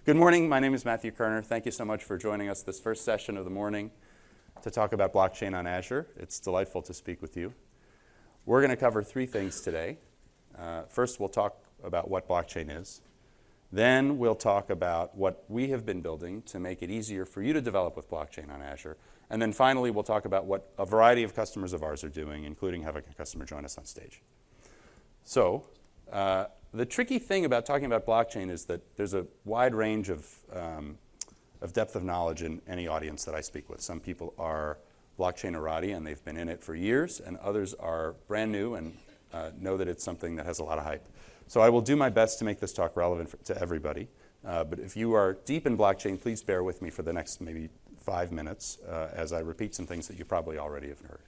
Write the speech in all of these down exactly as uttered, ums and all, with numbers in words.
Good morning. My name is Matthew Kerner. Thank you so much for joining us this first session of the morning to talk about blockchain on Azure. It's delightful to speak with you. We're going to cover three things today. Uh, first, we'll talk about what blockchain is. Then we'll talk about what we have been building to make it easier for you to develop with blockchain on Azure. And then finally, we'll talk about what a variety of customers of ours are doing, including having a customer join us on stage. So, uh, the tricky thing about talking about blockchain is that there's a wide range of, um, of depth of knowledge in any audience that I speak with. Some people are blockchain-erati and they've been in it for years, and others are brand new and uh, know that it's something that has a lot of hype. So I will do my best to make this talk relevant for, to everybody. Uh, but if you are deep in blockchain, please bear with me for the next maybe five minutes uh, as I repeat some things that you probably already have heard.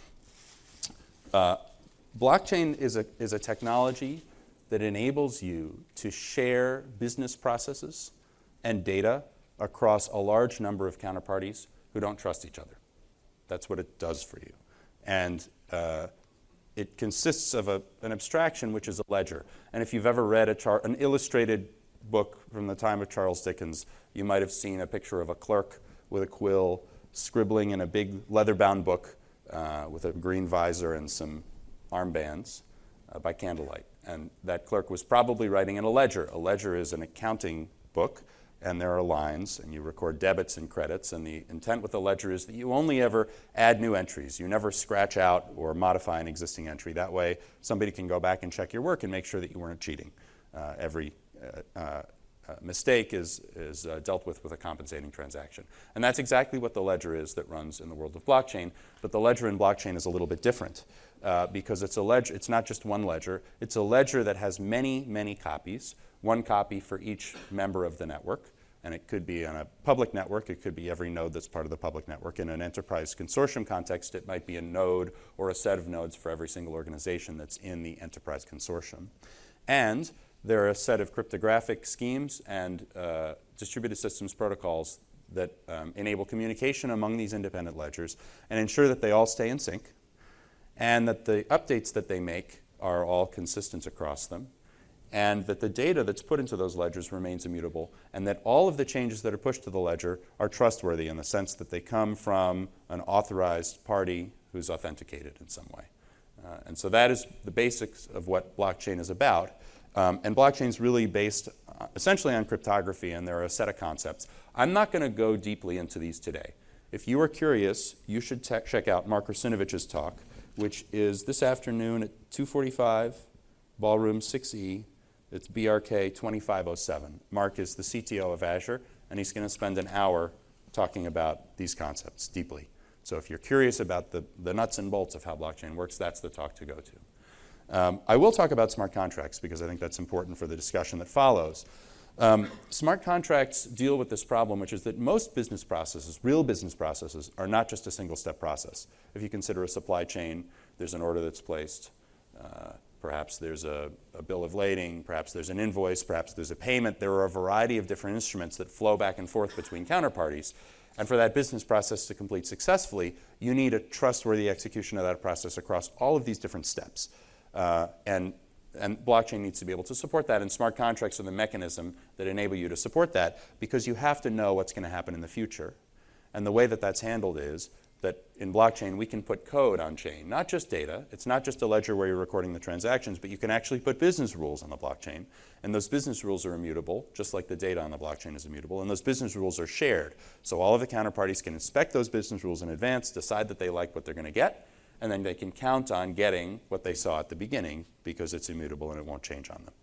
Uh, blockchain is a, is a technology that enables you to share business processes and data across a large number of counterparties who don't trust each other. That's what it does for you. And uh, it consists of a, an abstraction, which is a ledger. And if you've ever read a char- an illustrated book from the time of Charles Dickens, you might have seen a picture of a clerk with a quill scribbling in a big leather-bound book uh, with a green visor and some armbands uh, by candlelight. And that clerk was probably writing in a ledger. A ledger is an accounting book, and there are lines, and you record debits and credits. And the intent with a ledger is that you only ever add new entries. You never scratch out or modify an existing entry. That way, somebody can go back and check your work and make sure that you weren't cheating. Uh, every uh, uh, mistake is, is uh, dealt with with a compensating transaction. And that's exactly what the ledger is that runs in the world of blockchain. But the ledger in blockchain is a little bit different. Uh, because it's a ledger, it's not just one ledger. It's a ledger that has many, many copies, one copy for each member of the network. And it could be on a public network. It could be every node that's part of the public network. In an enterprise consortium context, it might be a node or a set of nodes for every single organization that's in the enterprise consortium. And there are a set of cryptographic schemes and uh, distributed systems protocols that um, enable communication among these independent ledgers and ensure that they all stay in sync, and that the updates that they make are all consistent across them, and that the data that's put into those ledgers remains immutable, and that all of the changes that are pushed to the ledger are trustworthy in the sense that they come from an authorized party who's authenticated in some way. Uh, and so that is the basics of what blockchain is about. Um, and blockchain is really based uh, essentially on cryptography, and there are a set of concepts. I'm not going to go deeply into these today. If you are curious, you should te- check out Mark Russinovich's talk, which is this afternoon at two forty-five, Ballroom six E. It's B R K twenty-five oh seven. Mark is the C T O of Azure, and he's going to spend an hour talking about these concepts deeply. So if you're curious about the, the nuts and bolts of how blockchain works, that's the talk to go to. Um, I will talk about smart contracts because I think that's important for the discussion that follows. Um, smart contracts deal with this problem, which is that most business processes, real business processes, are not just a single-step process. If you consider a supply chain, there's an order that's placed. Uh, perhaps there's a, a bill of lading. Perhaps there's an invoice. Perhaps there's a payment. There are a variety of different instruments that flow back and forth between counterparties. And for that business process to complete successfully, you need a trustworthy execution of that process across all of these different steps. Uh, and And blockchain needs to be able to support that, and smart contracts are the mechanism that enable you to support that because you have to know what's going to happen in the future. And the way that that's handled is that in blockchain, we can put code on chain, not just data. It's not just a ledger where you're recording the transactions, but you can actually put business rules on the blockchain. And those business rules are immutable, just like the data on the blockchain is immutable. And those business rules are shared. So all of the counterparties can inspect those business rules in advance, decide that they like what they're going to get, and then they can count on getting what they saw at the beginning because it's immutable and it won't change on them.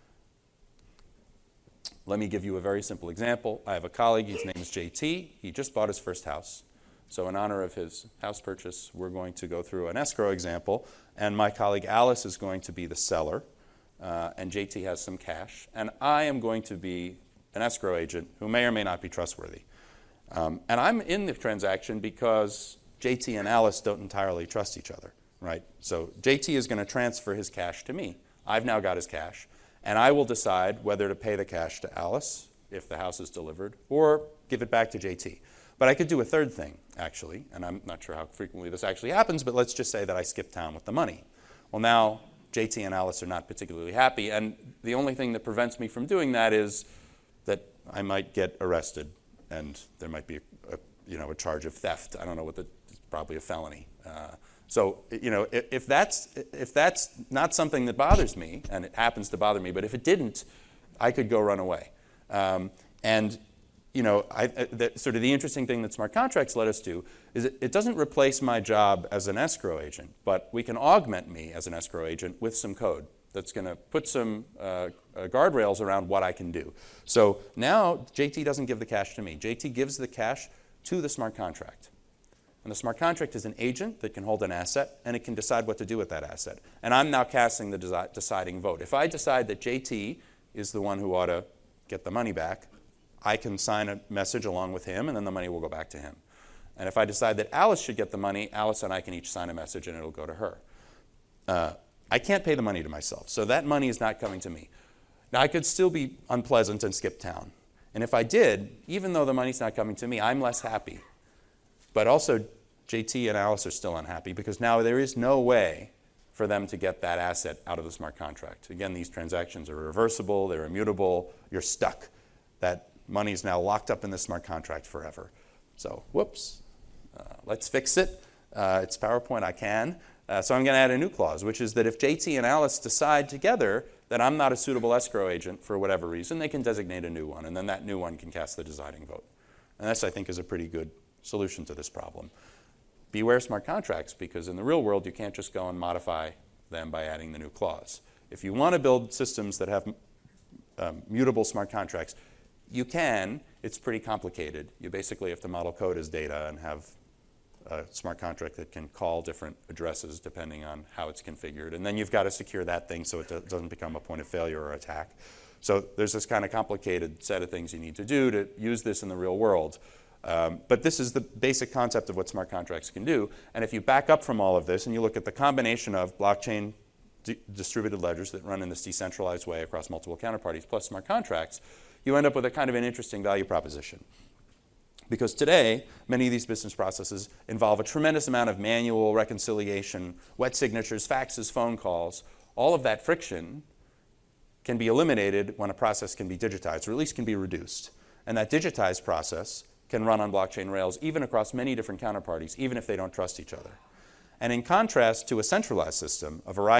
Let me give you a very simple example. I have a colleague, his name is J T. He just bought his first house. So in honor of his house purchase, we're going to go through an escrow example, and my colleague Alice is going to be the seller, uh, and J T has some cash, and I am going to be an escrow agent who may or may not be trustworthy. Um, and I'm in the transaction because J T and Alice don't entirely trust each other, right? So J T is going to transfer his cash to me. I've now got his cash, and I will decide whether to pay the cash to Alice if the house is delivered or give it back to J T. But I could do a third thing, actually, and I'm not sure how frequently this actually happens, but let's just say that I skip town with the money. Well, now J T and Alice are not particularly happy, and the only thing that prevents me from doing that is that I might get arrested, and there might be a, a you know a charge of theft. I don't know what the it's probably a felony. Uh, so you know if, if that's if that's not something that bothers me, and it happens to bother me, but if it didn't, I could go run away. Um, and you know, I, I, the, sort of the interesting thing that smart contracts let us do is it, it doesn't replace my job as an escrow agent, but we can augment me as an escrow agent with some code that's going to put some uh, uh, guardrails around what I can do. So now J T doesn't give the cash to me. J T gives the cash to the smart contract. And the smart contract is an agent that can hold an asset, and it can decide what to do with that asset. And I'm now casting the desi- deciding vote. If I decide that J T is the one who ought to get the money back, I can sign a message along with him, and then the money will go back to him. And if I decide that Alice should get the money, Alice and I can each sign a message, and it'll go to her. Uh, I can't pay the money to myself, so that money is not coming to me. Now, I could still be unpleasant and skip town. And if I did, even though the money's not coming to me, I'm less happy. But also, J T and Alice are still unhappy because now there is no way for them to get that asset out of the smart contract. Again, these transactions are reversible, they're immutable, you're stuck. That money is now locked up in the smart contract forever. So, whoops, uh, let's fix it. Uh, it's PowerPoint, I can. Uh, so I'm going to add a new clause, which is that if J T and Alice decide together that I'm not a suitable escrow agent for whatever reason, they can designate a new one, and then that new one can cast the deciding vote. And this, I think, is a pretty good solution to this problem. Beware smart contracts, because in the real world, you can't just go and modify them by adding the new clause. If you want to build systems that have um, mutable smart contracts, you can. It's pretty complicated. You basically have to model code as data and have a smart contract that can call different addresses depending on how it's configured. And then you've got to secure that thing so it do- doesn't become a point of failure or attack. So there's this kind of complicated set of things you need to do to use this in the real world. Um, but this is the basic concept of what smart contracts can do. And if you back up from all of this and you look at the combination of blockchain d- distributed ledgers that run in this decentralized way across multiple counterparties plus smart contracts, you end up with a kind of an interesting value proposition. Because today, many of these business processes involve a tremendous amount of manual reconciliation, wet signatures, faxes, phone calls. All of that friction can be eliminated when a process can be digitized, or at least can be reduced. And that digitized process can run on blockchain rails, even across many different counterparties, even if they don't trust each other. And in contrast to a centralized system, a variety